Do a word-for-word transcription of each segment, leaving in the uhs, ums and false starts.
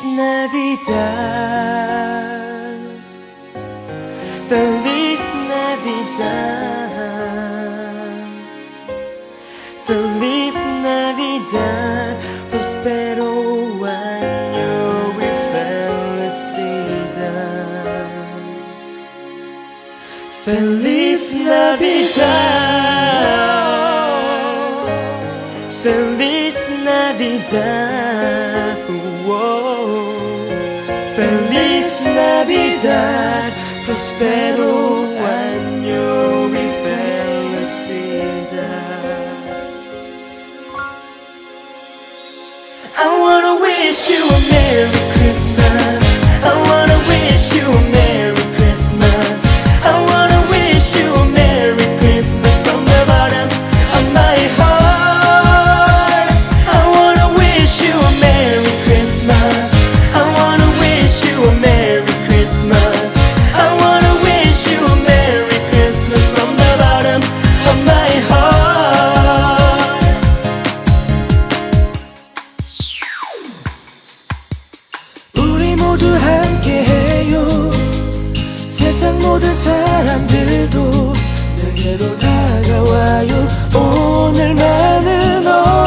Navidad, Feliz Navidad, Feliz Navidad, prospero año y felicidad. Feliz Navidad, Feliz Navidad, oh, Feliz Navidad, prospero año y felicidad. I wanna wish you a Merry Christmas. I wanna wish you a Merry Christmas. I wanna wish you a Merry Christmas from the bottom of my heart. I wanna wish you a Merry Christmas. I wanna wish you a Merry Christmas. I wanna wish you a Merry Christmas from the bottom of my heart. 우리 모두 함께해요. 세상 모든 사람들도 내게로 다가와요. 오늘만은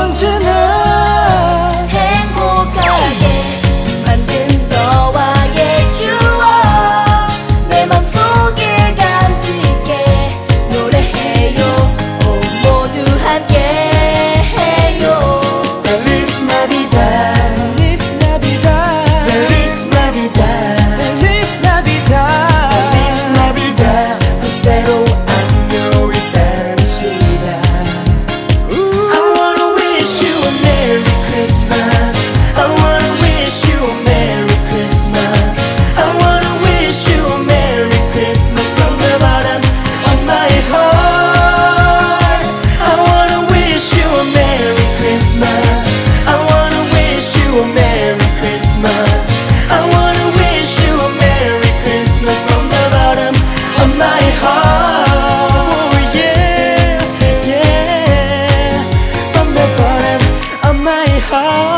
언제나 행복하게 만든 너와의 추억 내 맘속에 간직해 노래해요. 오, 모두 함께해요. Feliz Navidad, Feliz Navidad, Feliz Navidad, Feliz Navidad, Feliz Navidad, prospero año y felicidad. I wanna wish you a Merry Christmas. I wanna wish you a Merry Christmas. I wanna wish you a Merry Christmas from the bottom of my heart. I wanna wish you a Merry Christmas. I wanna wish you a Merry Christmas. I wanna wish you a Merry Christmas from the bottom of my heart. Oh yeah, yeah, from the bottom of my heart.